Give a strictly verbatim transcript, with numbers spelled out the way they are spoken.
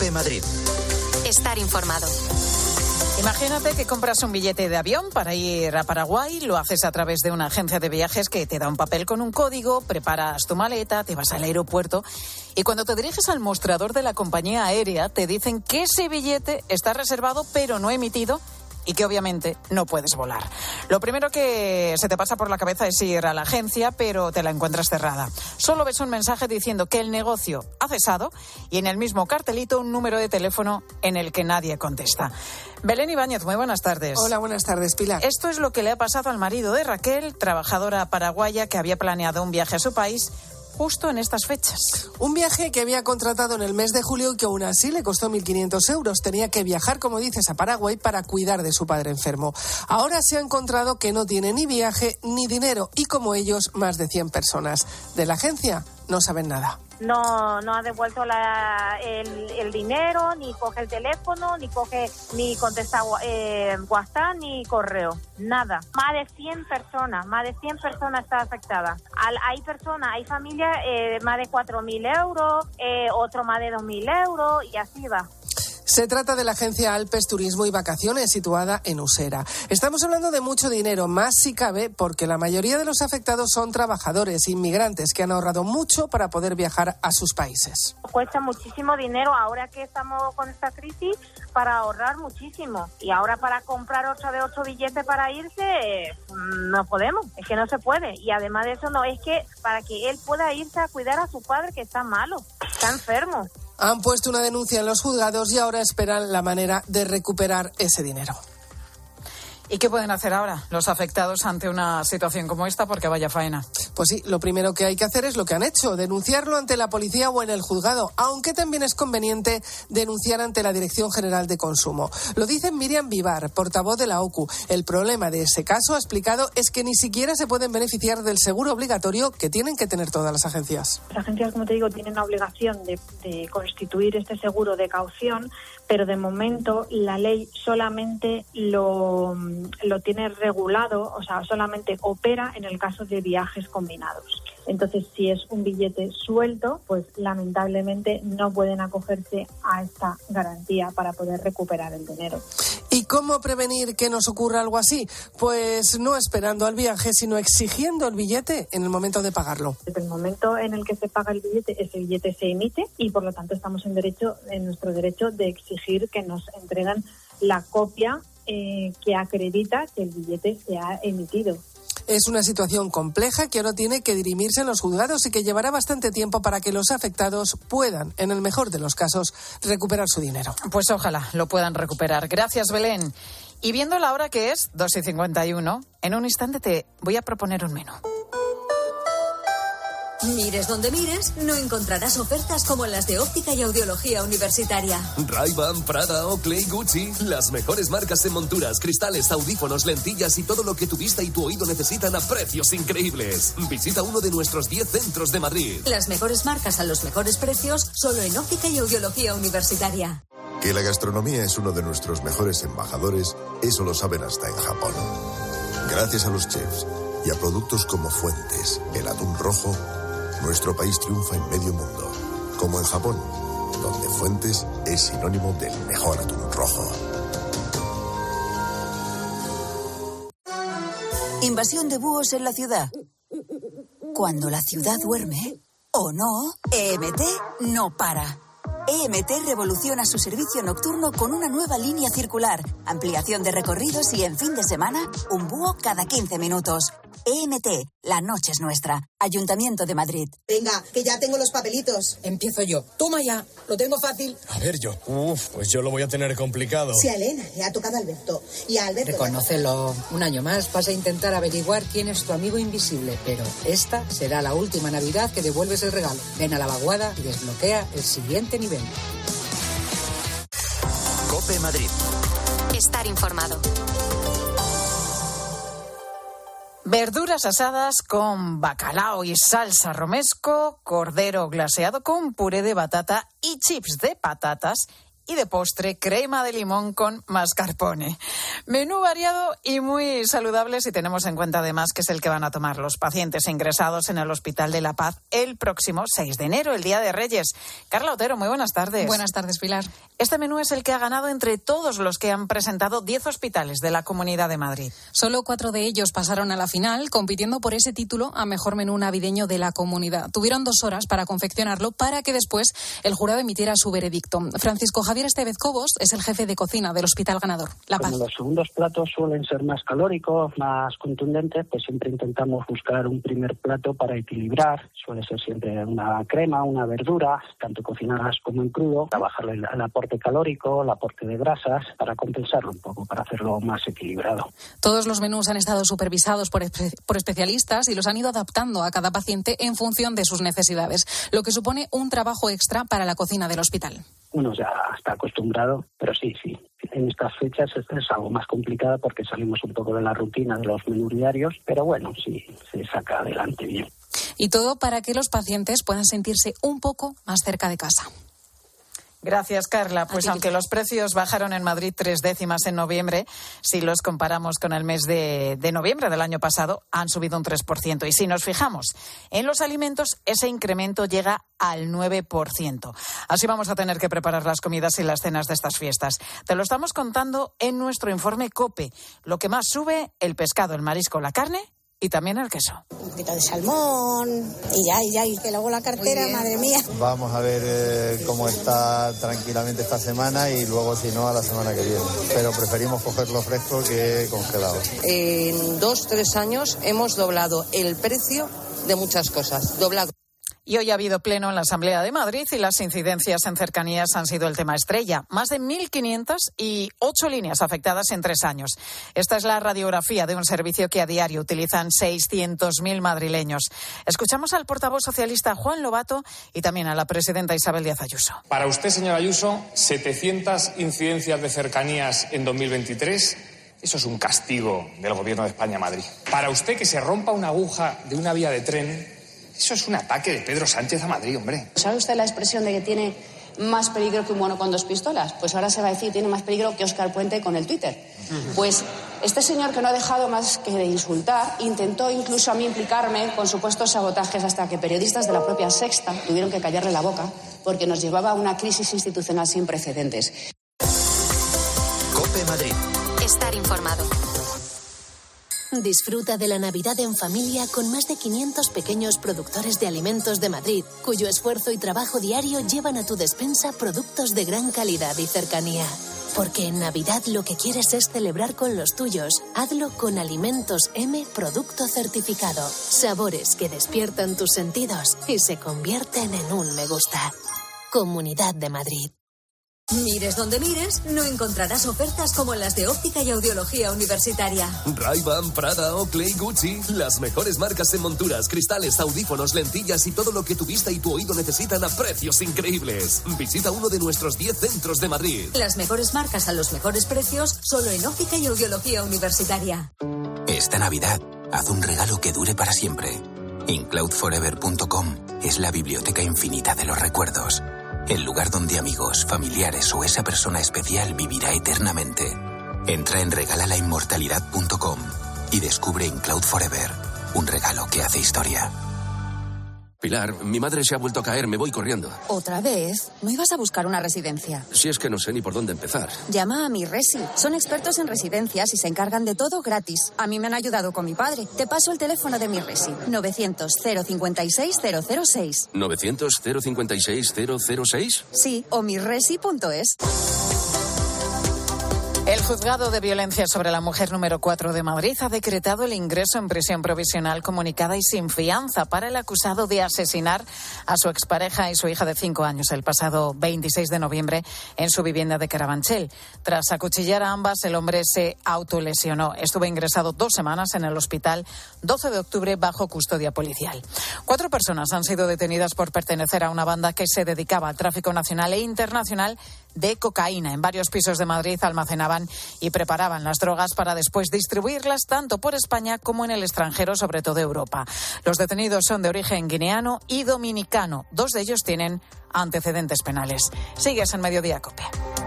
COPE Madrid. Estar informado. Imagínate que compras un billete de avión para ir a Paraguay, lo haces a través de una agencia de viajes que te da un papel con un código, preparas tu maleta, te vas al aeropuerto y cuando te diriges al mostrador de la compañía aérea te dicen que ese billete está reservado pero no emitido y que obviamente no puedes volar. Lo primero que se te pasa por la cabeza es ir a la agencia, pero te la encuentras cerrada. Solo ves un mensaje diciendo que el negocio ha cesado y en el mismo cartelito un número de teléfono en el que nadie contesta. Belén Ibáñez, muy buenas tardes. Hola, buenas tardes, Pilar. Esto es lo que le ha pasado al marido de Raquel, trabajadora paraguaya que había planeado un viaje a su país justo en estas fechas. Un viaje que había contratado en el mes de julio y que aún así le costó mil quinientos euros. Tenía que viajar, como dices, a Paraguay para cuidar de su padre enfermo. Ahora se ha encontrado que no tiene ni viaje ni dinero y, como ellos, más de cien personas. De la agencia no saben nada. No, no ha devuelto la, el, el dinero, ni coge el teléfono, ni coge, ni contesta eh, WhatsApp, ni correo, nada. Más de cien personas, más de cien personas están afectadas. Al, hay personas, hay familias, eh, más de cuatro mil euros, eh, otro más de dos mil euros, y así va. Se trata de la agencia Alpes Turismo y Vacaciones, situada en Usera. Estamos hablando de mucho dinero, más si cabe, porque la mayoría de los afectados son trabajadores, inmigrantes, que han ahorrado mucho para poder viajar a sus países. Cuesta muchísimo dinero ahora que estamos con esta crisis, para ahorrar muchísimo. Y ahora para comprar otra vez otro billete para irse, eh, no podemos, es que no se puede. Y además de eso, no es que para que él pueda irse a cuidar a su padre que está malo, está enfermo. Han puesto una denuncia en los juzgados y ahora esperan la manera de recuperar ese dinero. ¿Y qué pueden hacer ahora los afectados ante una situación como esta? Porque vaya faena. Pues sí, lo primero que hay que hacer es lo que han hecho, denunciarlo ante la policía o en el juzgado, aunque también es conveniente denunciar ante la Dirección General de Consumo. Lo dice Miriam Vivar, portavoz de la O C U. El problema de ese caso, ha explicado, es que ni siquiera se pueden beneficiar del seguro obligatorio que tienen que tener todas las agencias. Las agencias, como te digo, tienen la obligación de, de constituir este seguro de caución, pero de momento la ley solamente lo... lo tiene regulado, o sea, solamente opera en el caso de viajes combinados. Entonces, si es un billete suelto, pues lamentablemente no pueden acogerse a esta garantía para poder recuperar el dinero. ¿Y cómo prevenir que nos ocurra algo así? Pues no esperando al viaje, sino exigiendo el billete en el momento de pagarlo. Desde el momento en el que se paga el billete, ese billete se emite y, por lo tanto, estamos en derecho, en nuestro derecho de exigir que nos entreguen la copia Eh, que acredita que el billete se ha emitido. Es una situación compleja que ahora tiene que dirimirse en los juzgados y que llevará bastante tiempo para que los afectados puedan, en el mejor de los casos, recuperar su dinero. Pues ojalá lo puedan recuperar. Gracias, Belén. Y viendo la hora que es, dos y cincuenta y uno, en un instante te voy a proponer un menú. Mires donde mires, no encontrarás ofertas como las de Óptica y Audiología Universitaria. Ray-Ban, Prada, Oakley, Gucci, las mejores marcas en monturas, cristales, audífonos, lentillas y todo lo que tu vista y tu oído necesitan a precios increíbles. Visita uno de nuestros diez centros de Madrid. Las mejores marcas a los mejores precios, solo en Óptica y Audiología Universitaria. Que la gastronomía es uno de nuestros mejores embajadores, eso lo saben hasta en Japón. Gracias a los chefs y a productos como Fuentes, el atún rojo, nuestro país triunfa en medio mundo, como en Japón, donde Fuentes es sinónimo del mejor atún rojo. Invasión de búhos en la ciudad. Cuando la ciudad duerme, o no, E M T no para. E M T revoluciona su servicio nocturno con una nueva línea circular, ampliación de recorridos y en fin de semana, un búho cada quince minutos. E M T, la noche es nuestra. Ayuntamiento de Madrid. Venga, que ya tengo los papelitos. Empiezo yo. Toma ya, lo tengo fácil. A ver yo. Uf, pues yo lo voy a tener complicado. Sí, a Elena, le ha tocado a Alberto. Y a Alberto... Reconócelo. Un año más vas a intentar averiguar quién es tu amigo invisible, pero esta será la última Navidad que devuelves el regalo. Ven a la vaguada y desbloquea el siguiente nivel. COPE Madrid. Estar informado. Verduras asadas con bacalao y salsa romesco, cordero glaseado con puré de batata y chips de patatas y de postre crema de limón con mascarpone. Menú variado y muy saludable si tenemos en cuenta además que es el que van a tomar los pacientes ingresados en el Hospital de la Paz el próximo seis de enero, el Día de Reyes. Carla Otero, muy buenas tardes. Buenas tardes, Pilar. Este menú es el que ha ganado entre todos los que han presentado diez hospitales de la Comunidad de Madrid. Solo cuatro de ellos pasaron a la final, compitiendo por ese título a mejor menú navideño de la comunidad. Tuvieron dos horas para confeccionarlo para que después el jurado emitiera su veredicto. Francisco Javier Estevez Cobos es el jefe de cocina del Hospital Ganador La Paz. Como los segundos platos suelen ser más calóricos, más contundentes, pues siempre intentamos buscar un primer plato para equilibrar. Suele ser siempre una crema, una verdura, tanto cocinadas como en crudo, para bajarle el, el aporte calórico, el aporte de grasas, para compensarlo un poco, para hacerlo más equilibrado. Todos los menús han estado supervisados por, espe- por especialistas y los han ido adaptando a cada paciente en función de sus necesidades, lo que supone un trabajo extra para la cocina del hospital. Uno ya está acostumbrado, pero sí, sí. En estas fechas es, es algo más complicado porque salimos un poco de la rutina de los menús diarios, pero bueno, sí, se saca adelante bien. Y todo para que los pacientes puedan sentirse un poco más cerca de casa. Gracias, Carla. Pues aunque los precios bajaron en Madrid tres décimas en noviembre, si los comparamos con el mes de, de noviembre del año pasado, han subido un tres por ciento. Y si nos fijamos en los alimentos, ese incremento llega al nueve por ciento. Así vamos a tener que preparar las comidas y las cenas de estas fiestas. Te lo estamos contando en nuestro informe COPE. Lo que más sube, el pescado, el marisco, la carne y también el queso. Un poquito de salmón y ya, y ya, y que luego la cartera, madre mía. Vamos a ver eh, cómo está tranquilamente esta semana y luego, si no, a la semana que viene. Pero preferimos cogerlo fresco que congelado. En dos, tres años hemos doblado el precio de muchas cosas. Doblado. Y hoy ha habido pleno en la Asamblea de Madrid y las incidencias en cercanías han sido el tema estrella. Más de mil quinientas y ocho líneas afectadas en tres años. Esta es la radiografía de un servicio que a diario utilizan seiscientos mil madrileños. Escuchamos al portavoz socialista Juan Lobato y también a la presidenta Isabel Díaz Ayuso. Para usted, señora Ayuso, setecientas incidencias de cercanías en dos mil veintitrés. Eso es un castigo del Gobierno de España a Madrid. Para usted, que se rompa una aguja de una vía de tren, eso es un ataque de Pedro Sánchez a Madrid, hombre. ¿Sabe usted la expresión de que tiene más peligro que un mono con dos pistolas? Pues ahora se va a decir tiene más peligro que Óscar Puente con el Twitter. Uh-huh. Pues este señor, que no ha dejado más que de insultar, intentó incluso a mí implicarme con supuestos sabotajes hasta que periodistas de la propia Sexta tuvieron que callarle la boca porque nos llevaba a una crisis institucional sin precedentes. COPE Madrid. Estar informado. Disfruta de la Navidad en familia con más de quinientos pequeños productores de alimentos de Madrid, cuyo esfuerzo y trabajo diario llevan a tu despensa productos de gran calidad y cercanía. Porque en Navidad lo que quieres es celebrar con los tuyos. Hazlo con Alimentos M Producto Certificado. Sabores que despiertan tus sentidos y se convierten en un me gusta. Comunidad de Madrid. Mires donde mires, no encontrarás ofertas como las de Óptica y Audiología Universitaria. Ray-Ban, Prada, Oakley, Gucci, las mejores marcas en monturas, cristales, audífonos, lentillas y todo lo que tu vista y tu oído necesitan a precios increíbles. Visita uno de nuestros diez centros de Madrid. Las mejores marcas a los mejores precios, solo en Óptica y Audiología Universitaria. Esta Navidad, haz un regalo que dure para siempre. incloud forever punto com es la biblioteca infinita de los recuerdos. El lugar donde amigos, familiares o esa persona especial vivirá eternamente. Entra en regala la inmortalidad punto com y descubre incloud forever, un regalo que hace historia. Pilar, mi madre se ha vuelto a caer, me voy corriendo. ¿Otra vez? ¿No ibas a buscar una residencia? Si es que no sé ni por dónde empezar. Llama a Mi Resi. Son expertos en residencias y se encargan de todo gratis. A mí me han ayudado con mi padre. Te paso el teléfono de Mi Resi. novecientos cero cincuenta y seis cero cero seis. ¿novecientos cero cincuenta y seis cero cero seis? Sí, o mirresi punto es. El Juzgado de Violencia sobre la Mujer número cuatro de Madrid ha decretado el ingreso en prisión provisional comunicada y sin fianza para el acusado de asesinar a su expareja y su hija de cinco años el pasado veintiséis de noviembre en su vivienda de Carabanchel. Tras acuchillar a ambas, el hombre se autolesionó. Estuvo ingresado dos semanas en el hospital doce de octubre bajo custodia policial. Cuatro personas han sido detenidas por pertenecer a una banda que se dedicaba al tráfico nacional e internacional de cocaína. En varios pisos de Madrid almacenaban y preparaban las drogas para después distribuirlas tanto por España como en el extranjero, sobre todo Europa. Los detenidos son de origen guineano y dominicano. Dos de ellos tienen antecedentes penales. Sigues en Mediodía Cope.